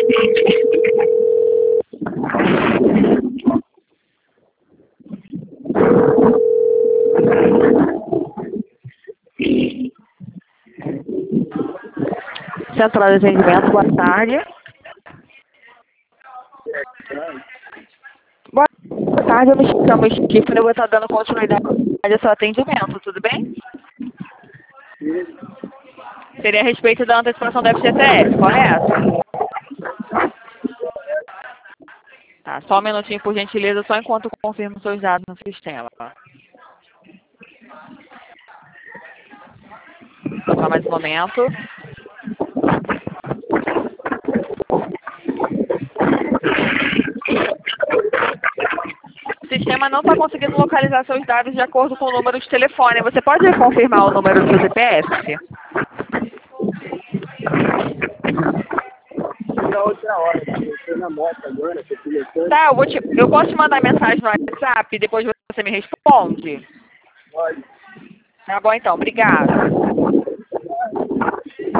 Central de atendimento, boa tarde. Boa tarde, eu me chamo Stephanie, eu vou estar dando continuidade ao seu atendimento, tudo bem? Seria a respeito da antecipação da FGTS, correto? Tá, só um minutinho, por gentileza, só enquanto eu confirmo seus dados no sistema. Só mais um momento. O sistema não está conseguindo localizar seus dados de acordo com o número de telefone. Você pode confirmar o número do seu CPF? Na outra hora, eu estou na moto agora, estou pilotando. Tá, eu posso te mandar mensagem no WhatsApp e depois você me responde? Pode. Tá bom então, obrigada.